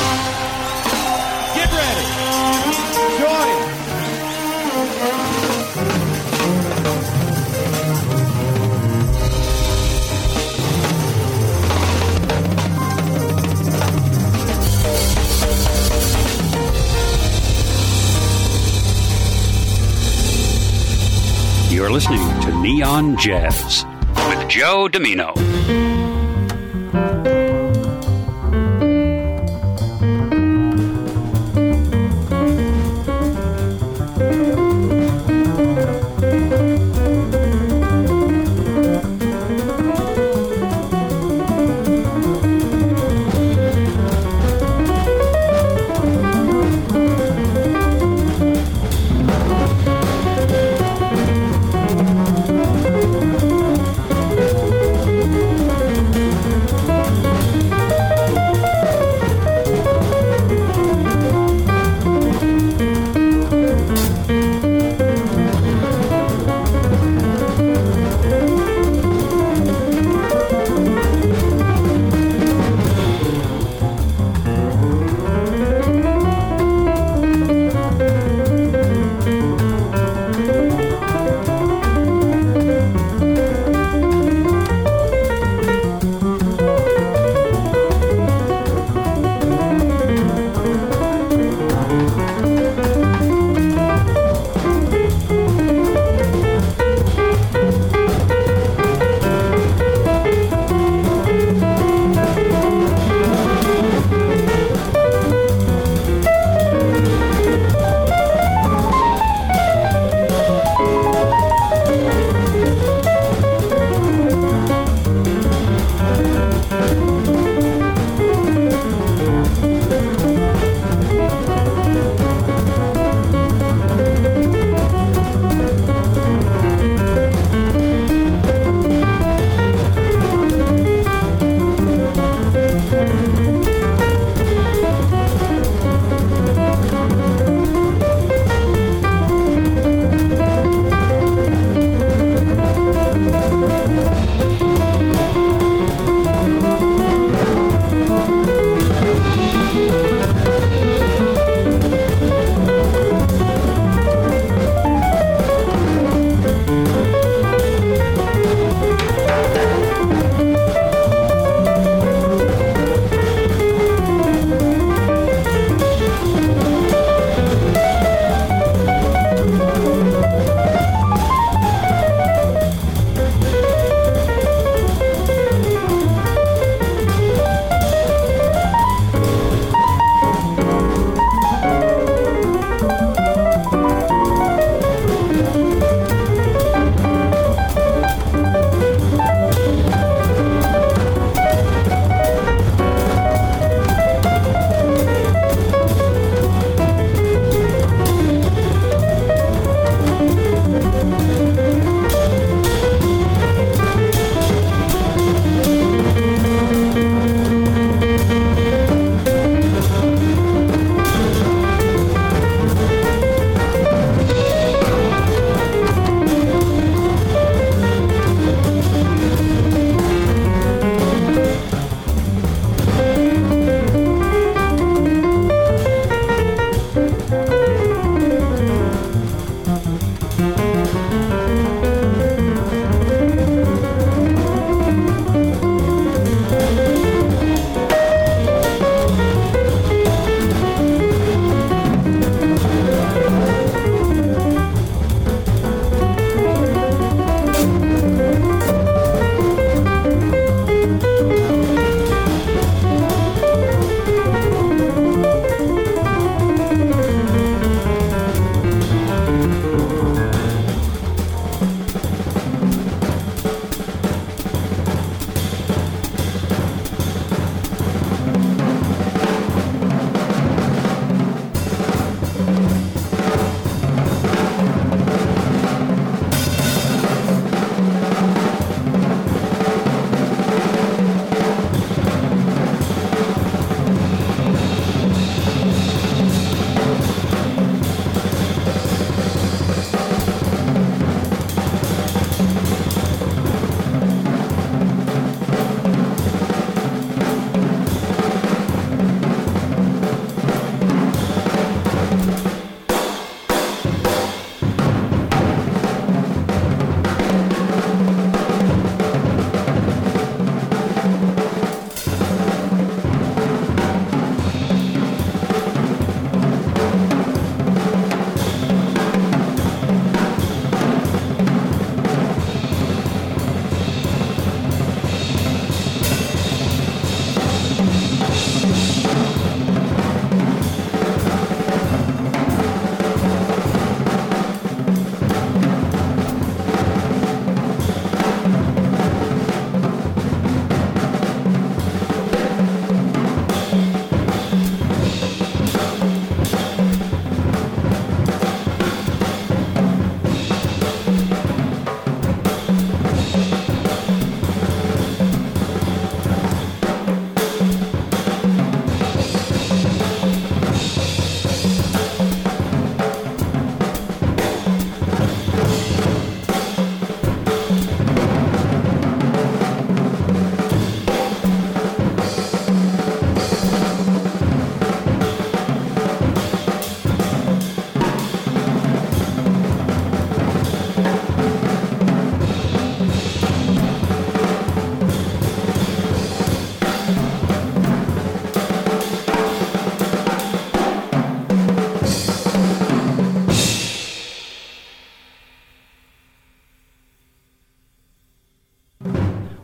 Get ready. Join. You're listening to Neon Jazz with Joe Domino.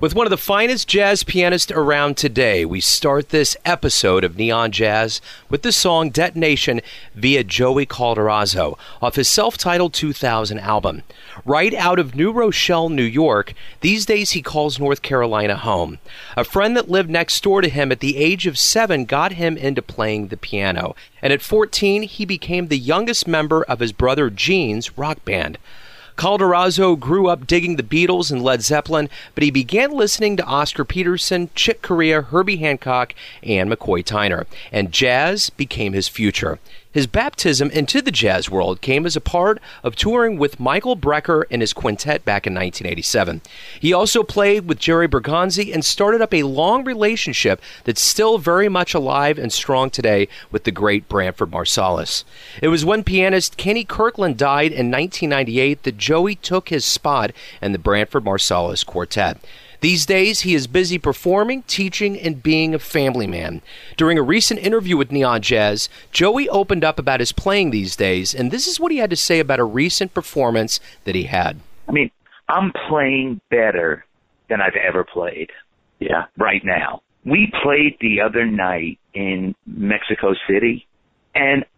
With one of the finest jazz pianists around today, we start this episode of Neon Jazz with the song Detonation via Joey Calderazzo off his self-titled 2000 album. Right out of New Rochelle, New York, these days he calls North Carolina home. A friend that lived next door to him at the age of 7 got him into playing the piano, and at 14 he became the youngest member of his brother Gene's rock band. Calderazzo grew up digging the Beatles and Led Zeppelin, but he began listening to Oscar Peterson, Chick Corea, Herbie Hancock, and McCoy Tyner, and jazz became his future. His baptism into the jazz world came as a part of touring with Michael Brecker and his quintet back in 1987. He also played with Jerry Bergonzi and started up a long relationship that's still very much alive and strong today with the great Branford Marsalis. It was when pianist Kenny Kirkland died in 1998 that Joey took his spot in the Branford Marsalis Quartet. These days, he is busy performing, teaching, and being a family man. During a recent interview with Neon Jazz, Joey opened up about his playing these days, and this is what he had to say about a recent performance that he had. I mean, I'm playing better than I've ever played. Yeah, right now. We played the other night in Mexico City, and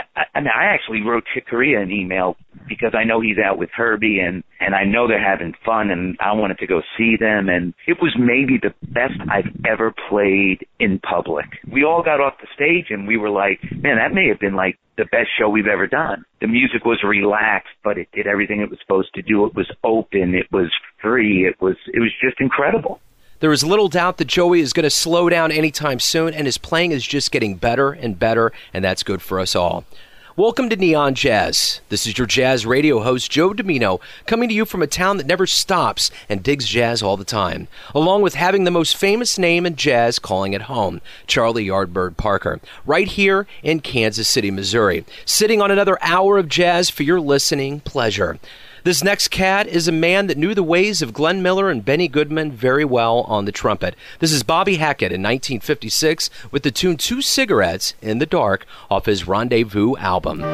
I actually wrote Chick Corea an email because I know he's out with Herbie and I know they're having fun and I wanted to go see them, and it was maybe the best I've ever played in public. We all got off the stage and we were like, man, that may have been like the best show we've ever done. The music was relaxed, but it did everything it was supposed to do. It was open. It was free. It was just incredible. There is little doubt that Joey is going to slow down anytime soon, and his playing is just getting better and better, and that's good for us all. Welcome to Neon Jazz. This is your jazz radio host, Joe Domino, coming to you from a town that never stops and digs jazz all the time, along with having the most famous name in jazz calling it home, Charlie Yardbird Parker, right here in Kansas City, Missouri, sitting on another hour of jazz for your listening pleasure. This next cat is a man that knew the ways of Glenn Miller and Benny Goodman very well on the trumpet. This is Bobby Hackett in 1956 with the tune Two Cigarettes in the Dark off his Rendezvous album.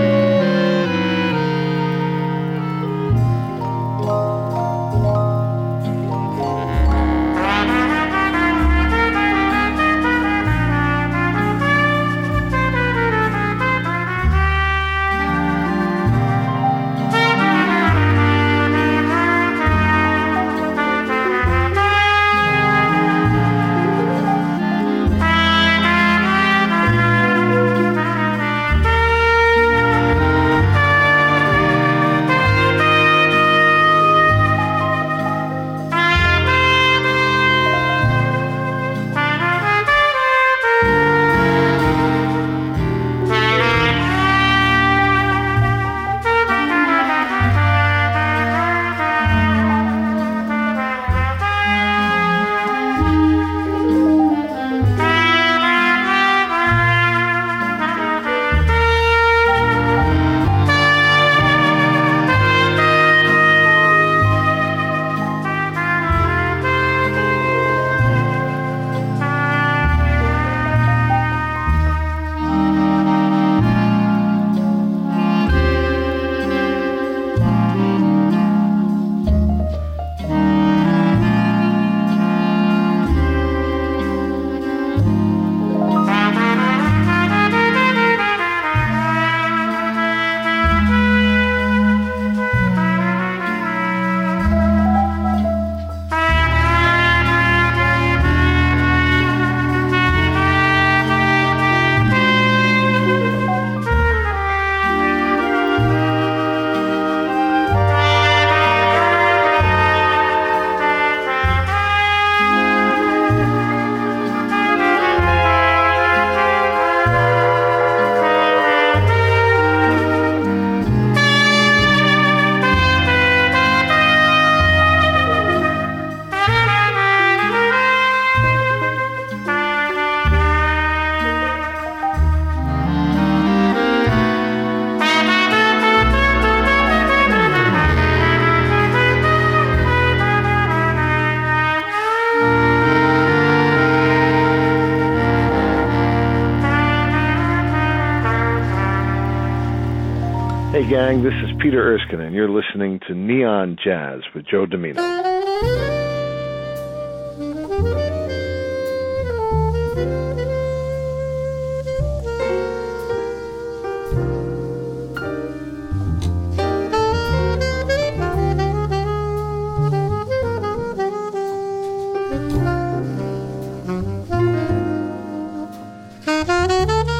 Hey gang, this is Peter Erskine, and you're listening to Neon Jazz with Joe Domino.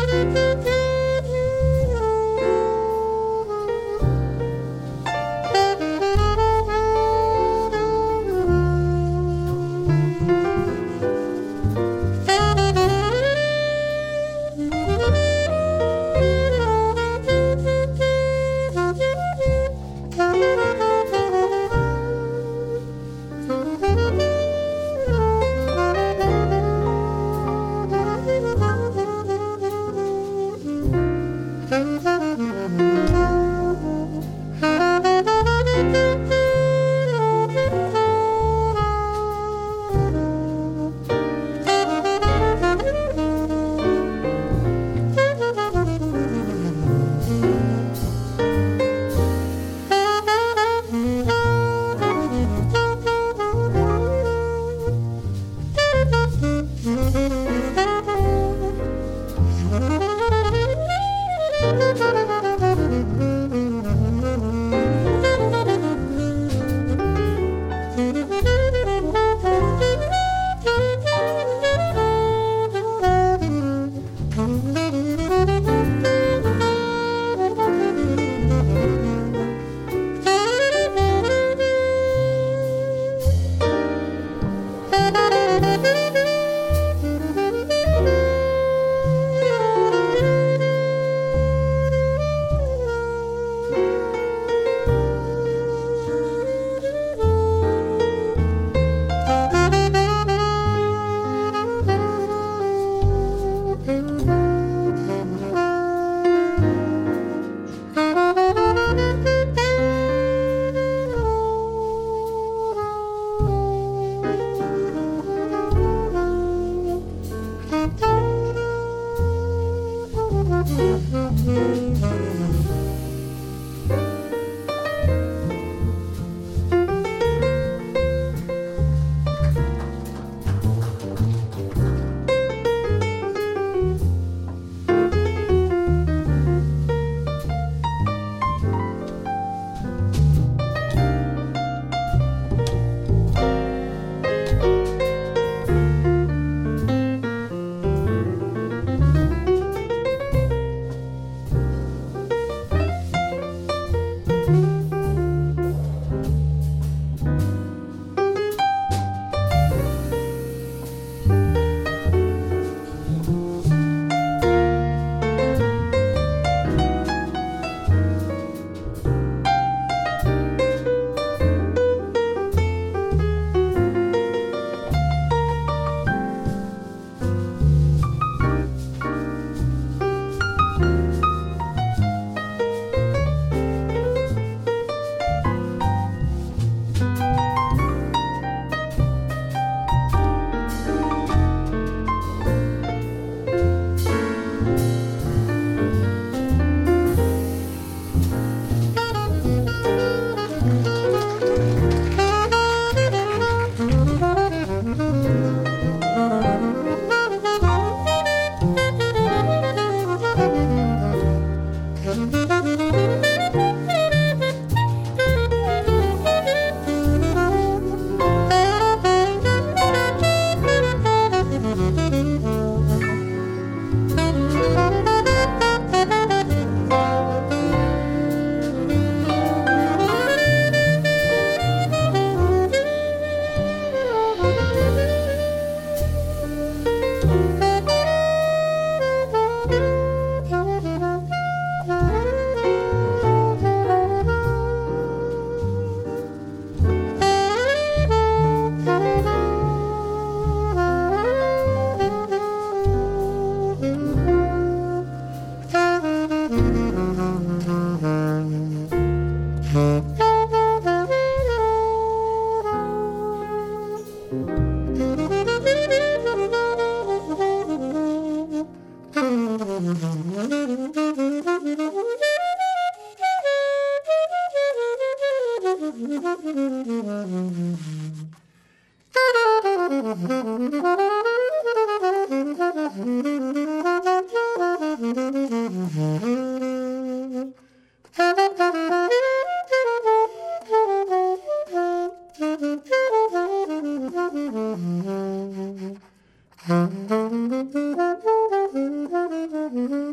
Mm-hmm.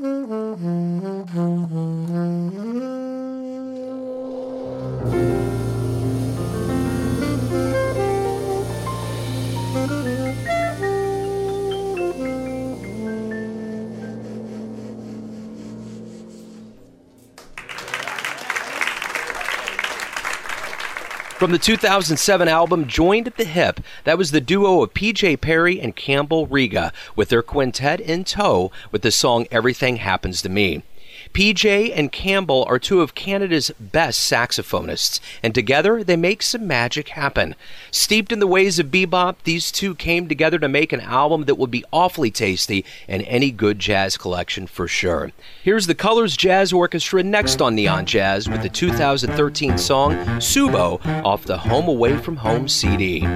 From the 2007 album Joined at the Hip, that was the duo of PJ Perry and Campbell Riga with their quintet in tow with the song Everything Happens to Me. PJ and Campbell are two of Canada's best saxophonists, and together they make some magic happen. Steeped in the ways of bebop, these two came together to make an album that will be awfully tasty in any good jazz collection for sure. Here's the Colors Jazz Orchestra next on Neon Jazz with the 2013 song Subo off the Home Away from Home CD.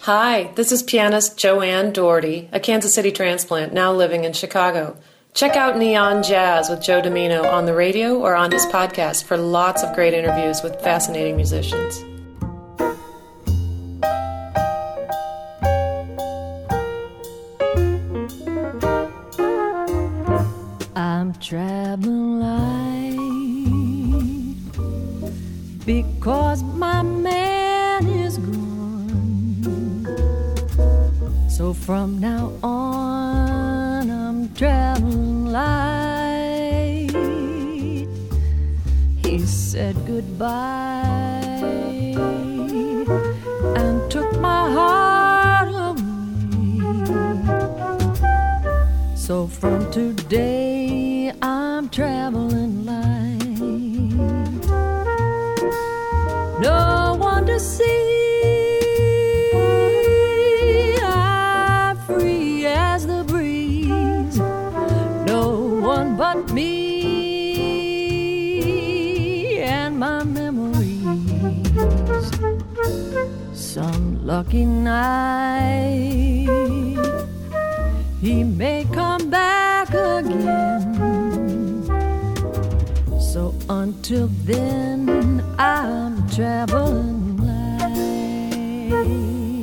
Hi, this is pianist Joanne Doherty, a Kansas City transplant now living in Chicago. Check out Neon Jazz with Joe Domino on the radio or on his podcast for lots of great interviews with fascinating musicians. I'm traveling light because my man is gone. So from now on, I'm traveling light. He said goodbye and took my heart away. So from today, I'm traveling light. No one to see. I'm free as the breeze. No one but me and my memories. Some lucky night he may come back again. So until then, I'm traveling light.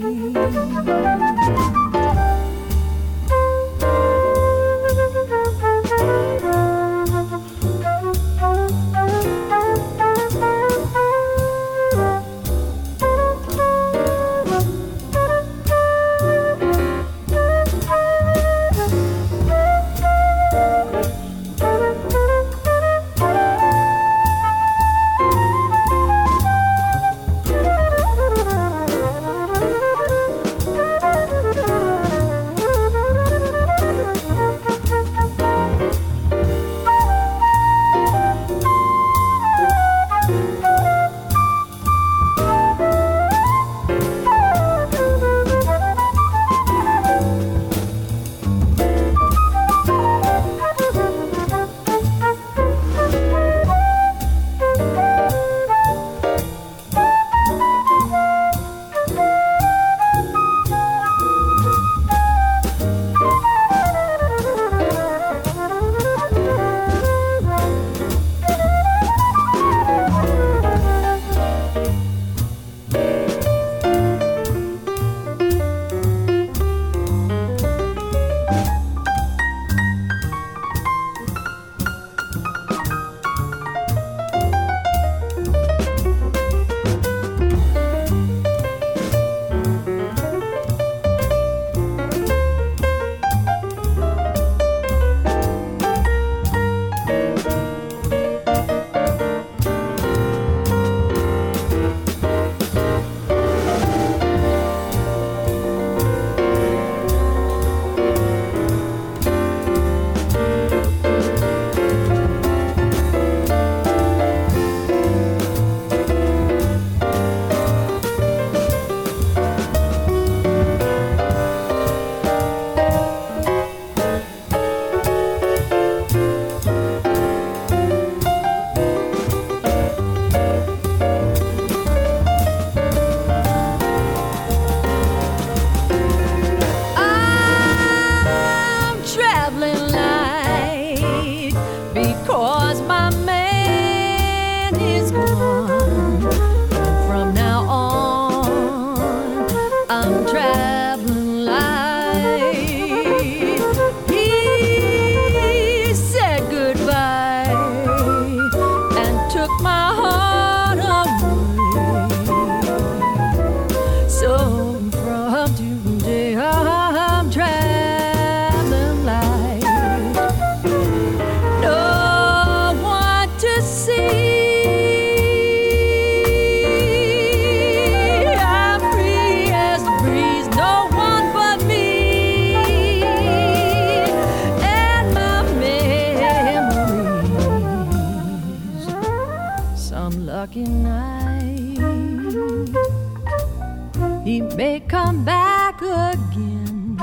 He may come back again,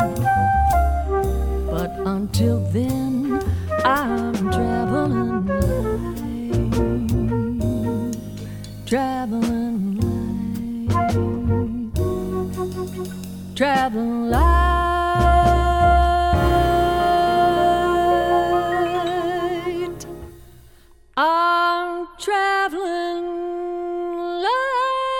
but until then, I'm traveling light, traveling light. traveling light. I'm traveling light.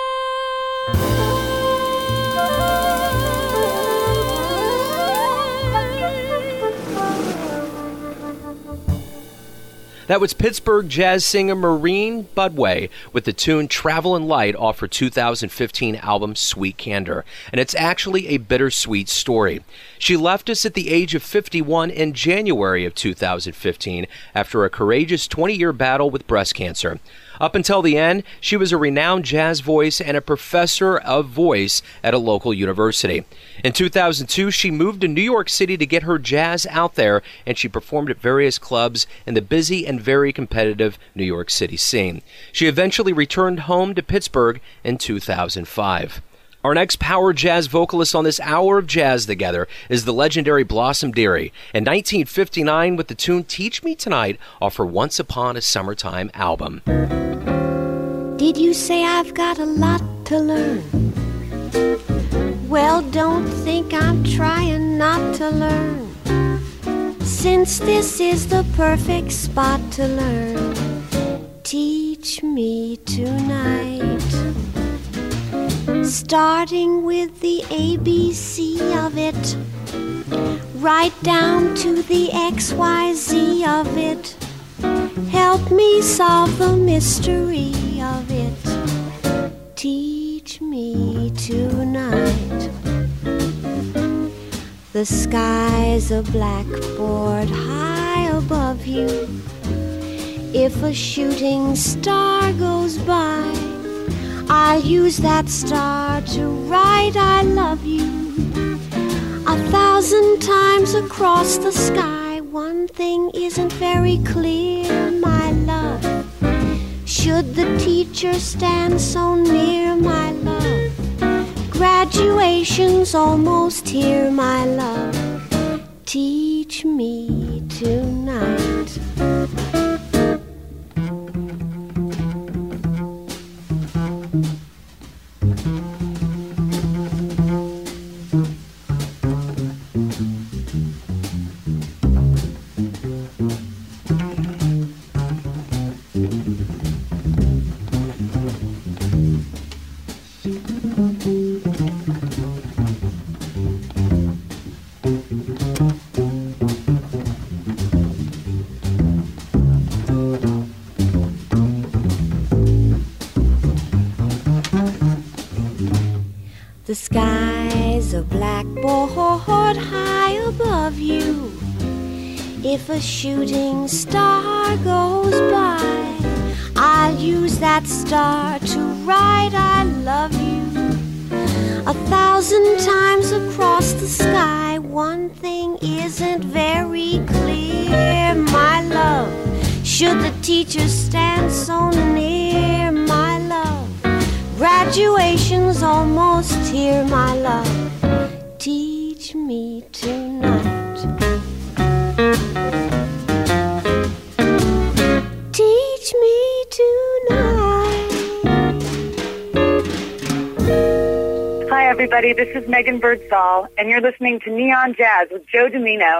That was Pittsburgh jazz singer Maureen Budway with the tune Travelin' Light off her 2015 album Sweet Candor. And it's actually a bittersweet story. She left us at the age of 51 in January of 2015 after a courageous 20-year battle with breast cancer. Up until the end, she was a renowned jazz voice and a professor of voice at a local university. In 2002, she moved to New York City to get her jazz out there, and she performed at various clubs in the busy and very competitive New York City scene. She eventually returned home to Pittsburgh in 2005. Our next power jazz vocalist on this hour of jazz together is the legendary Blossom Dearie. In 1959, with the tune Teach Me Tonight off her Once Upon a Summertime album. Did you say I've got a lot to learn? Well, don't think I'm trying not to learn, since this is the perfect spot to learn. Teach me tonight, starting with the ABC of it, right down to the XYZ of it. Help me solve the mystery of it. Teach me tonight. The sky's a blackboard high above you. If a shooting star goes by, I'll use that star to write I love you 1,000 times across the sky. One thing isn't very clear, my love. Should the teacher stand so near, my love? Graduation's almost here, my love. Teach me tonight. The sky's a blackboard high above you. If a shooting star goes by, I'll use that star to write I love you 1,000 times across the sky. One thing isn't very clear, my love. Should the teacher stand so near, my love? Graduation's almost here, my love. Teach me tonight. Teach me tonight. Hi, everybody. This is Megan Birdsall, and you're listening to Neon Jazz with Joe Domino.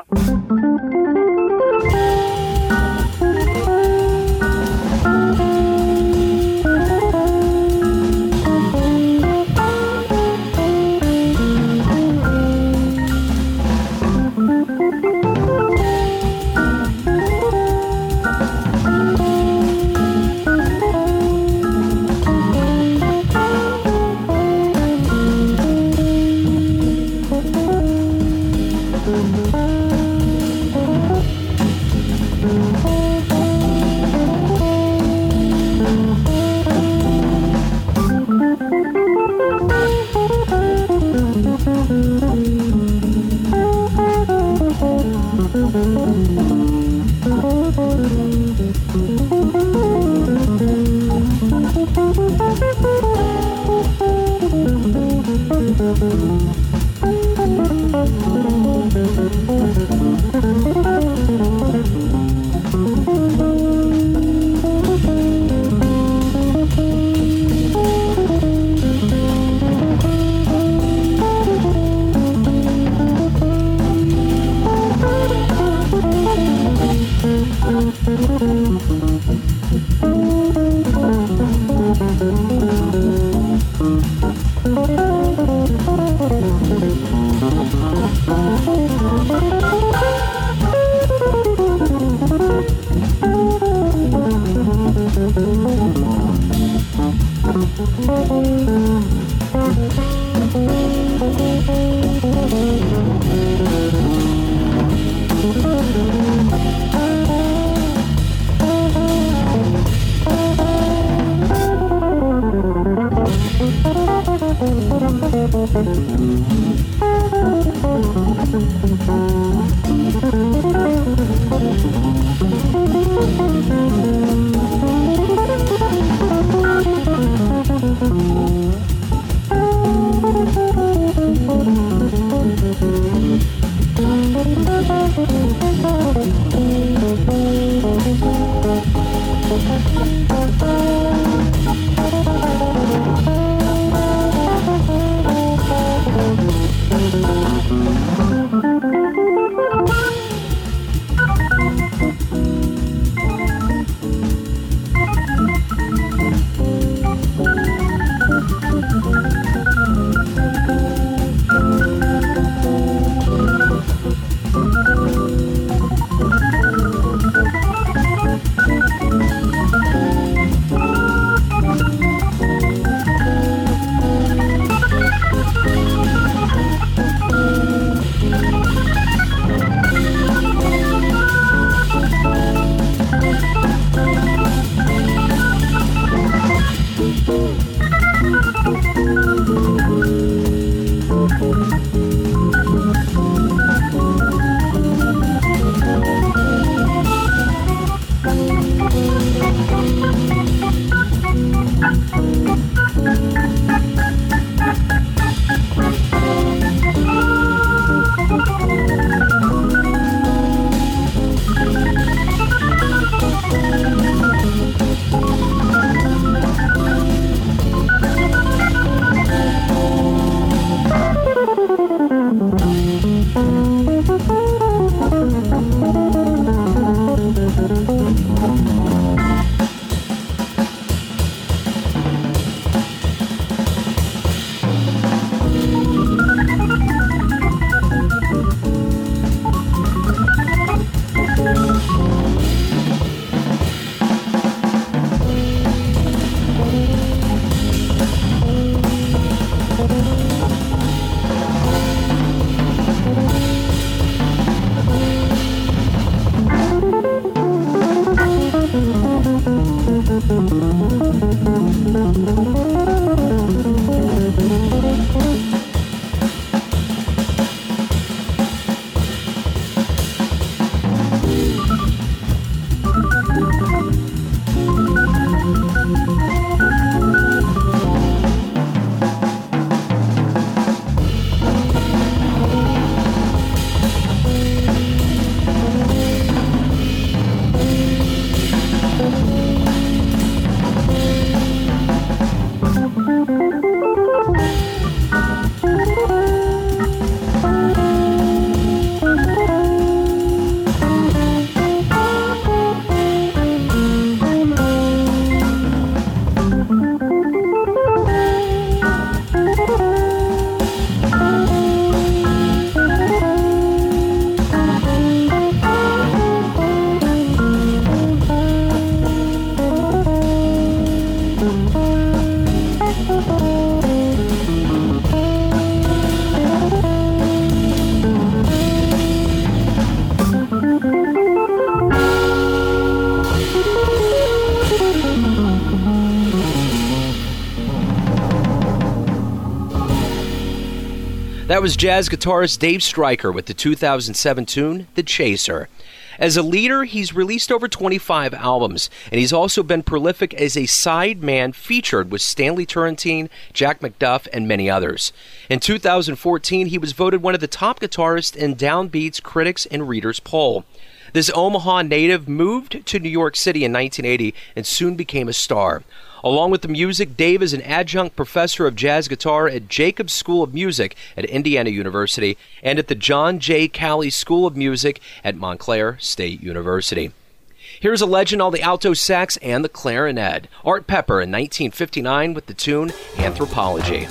That was jazz guitarist Dave Stryker with the 2007 tune, The Chaser. As a leader, he's released over 25 albums, and he's also been prolific as a sideman featured with Stanley Turrentine, Jack McDuff, and many others. In 2014, he was voted one of the top guitarists in Downbeat's Critics and Readers poll. This Omaha native moved to New York City in 1980 and soon became a star. Along with the music, Dave is an adjunct professor of jazz guitar at Jacobs School of Music at Indiana University and at the John J. Calley School of Music at Montclair State University. Here's a legend on the alto sax and the clarinet, Art Pepper in 1959 with the tune Anthropology.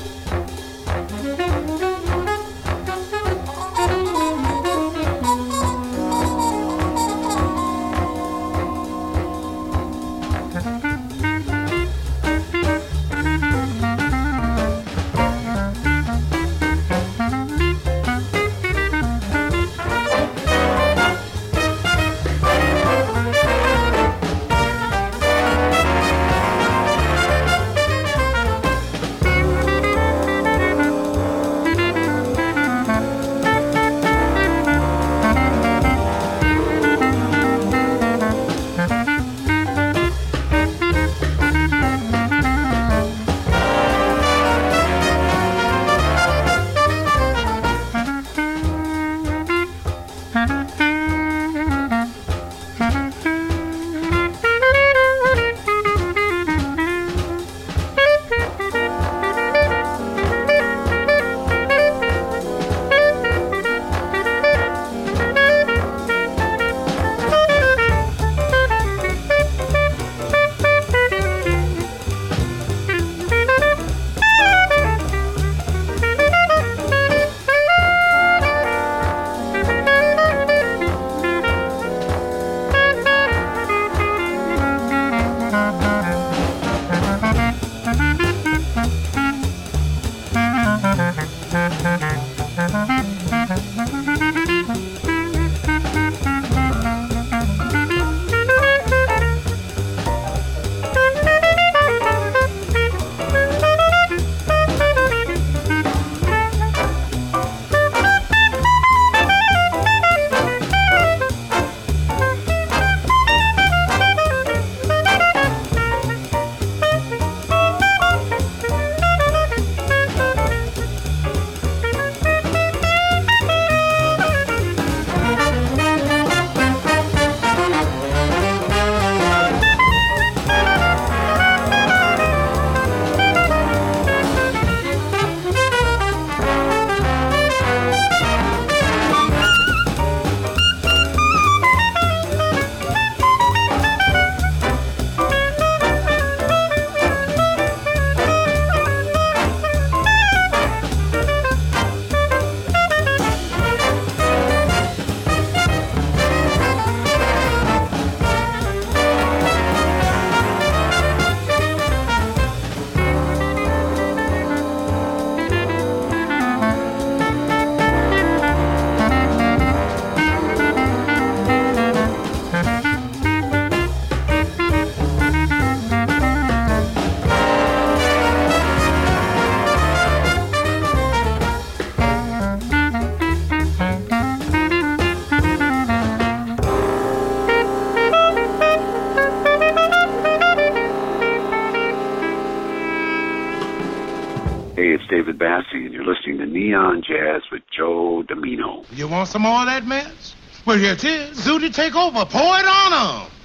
Hey, it's David Bassi, and you're listening to Neon Jazz with Joe Domino. You want some more of that mess? Well, here it is. Zooty, take over. Pour it on 'em.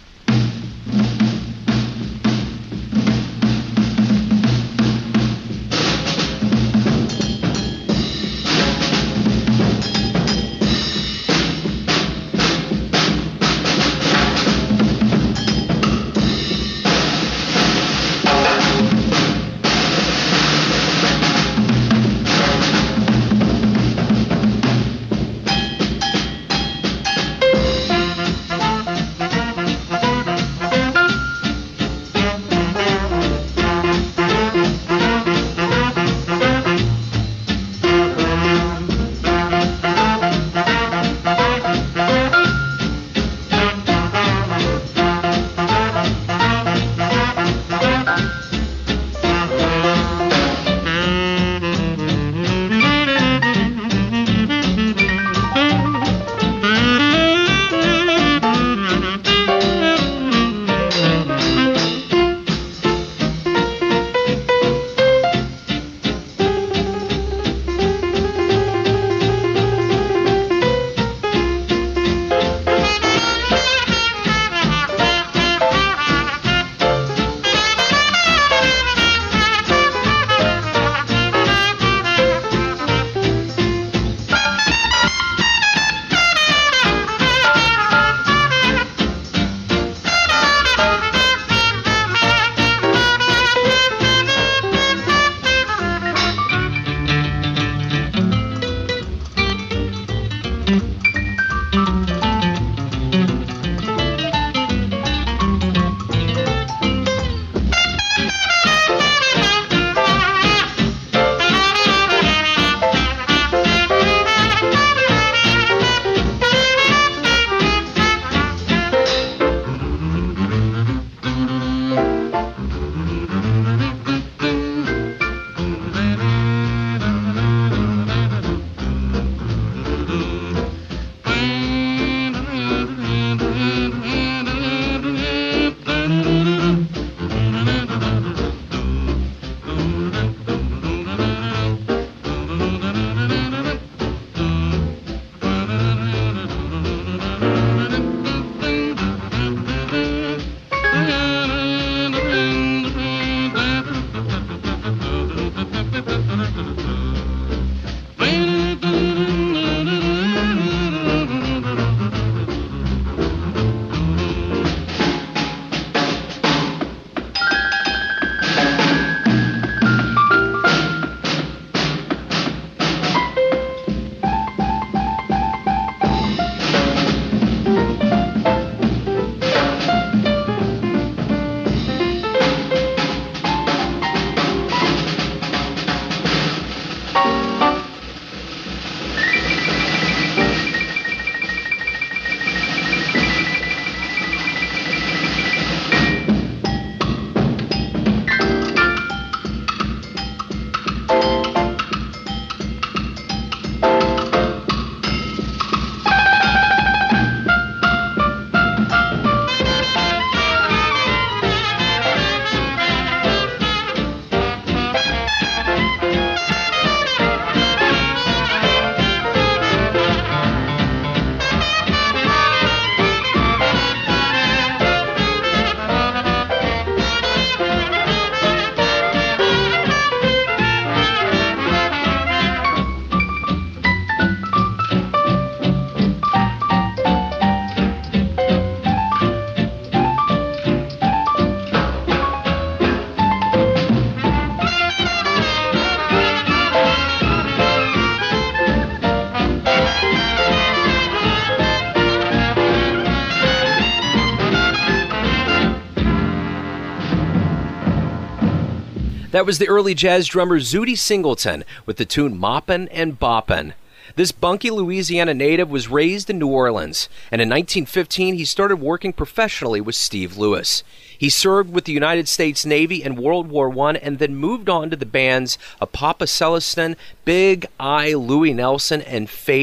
That was the early jazz drummer Zooty Singleton with the tune Moppin' and Boppin'. This Bunkie, Louisiana native was raised in New Orleans, and in 1915 he started working professionally with Steve Lewis. He served with the United States Navy in World War I and then moved on to the bands of Papa Celestin, Big Eye Louie Nelson, and Fate,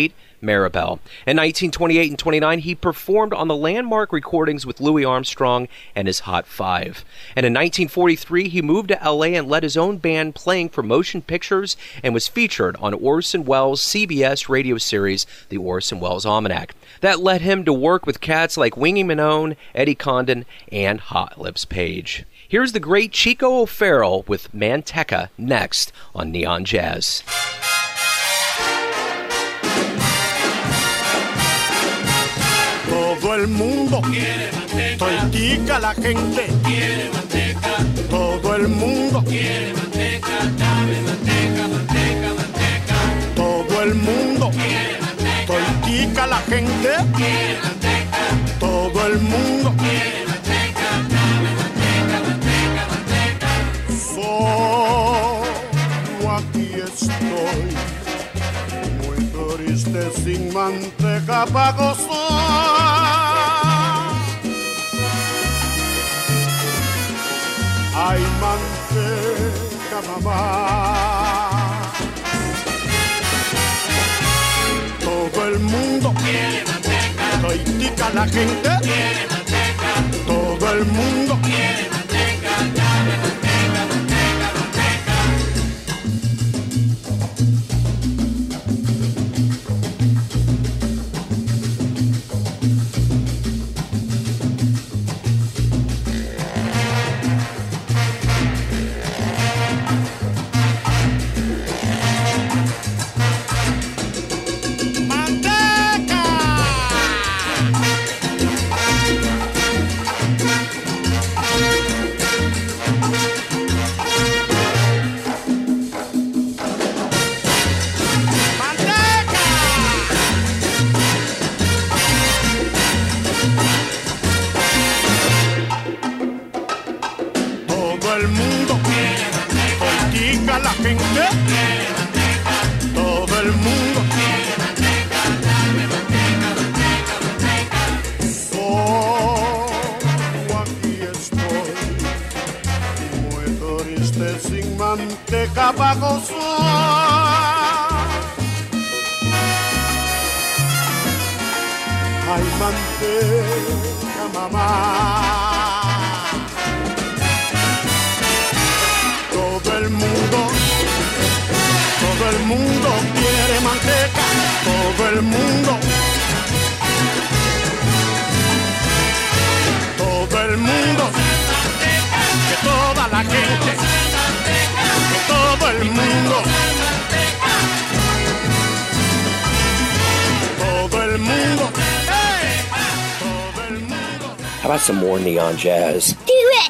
Maribel. In 1928 and 29, he performed on the landmark recordings with Louis Armstrong and his Hot Five. And in 1943, he moved to L.A. and led his own band playing for motion pictures and was featured on Orson Welles' CBS radio series, The Orson Welles Almanac. That led him to work with cats like Wingy Manone, Eddie Condon, and Hot Lips Page. Here's the great Chico O'Farrell with Manteca next on Neon Jazz. Todo el mundo quiere manteca, todita la gente quiere manteca. Todo el mundo quiere manteca, dame manteca, manteca, manteca. Todo el mundo quiere manteca, todita la gente quiere manteca. Todo el mundo quiere manteca, dame manteca, manteca, manteca. Solo aquí estoy, muy triste sin manteca pa' gozar. Ay, manteca, mamá. Todo el mundo quiere manteca, todita la gente quiere manteca. Todo el mundo quiere manteca, dame manteca, manteca, manteca. Manteca pa' gozar. Ay, manteca, mamá. Todo el mundo quiere manteca. Todo el mundo que toda la gente, que todo el mundo, todo el mundo, todo el mundo. How about some more Neon Jazz? Do it!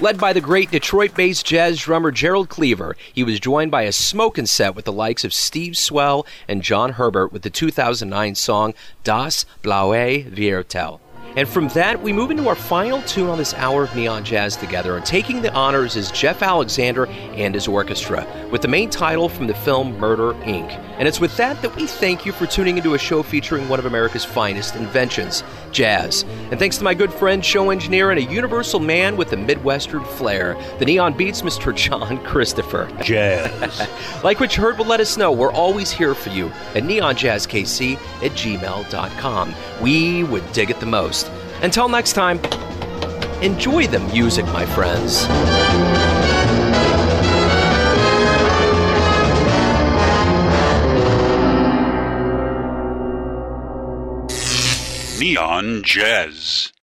Led by the great Detroit-based jazz drummer Gerald Cleaver, he was joined by a smokin' set with the likes of Steve Swell and John Herbert with the 2009 song Das Blaue Viertel. And from that, we move into our final tune on this hour of Neon Jazz together, and taking the honors is Jeff Alexander and his orchestra, with the main title from the film Murder, Inc. And it's with that we thank you for tuning into a show featuring one of America's finest inventions, jazz. And thanks to my good friend, show engineer, and a universal man with a Midwestern flair, the Neon Beats, Mr. John Christopher. Jazz. Like what you heard, well, let us know. We're always here for you at neonjazzkc@gmail.com. We would dig it the most. Until next time, enjoy the music, my friends. Neon Jazz.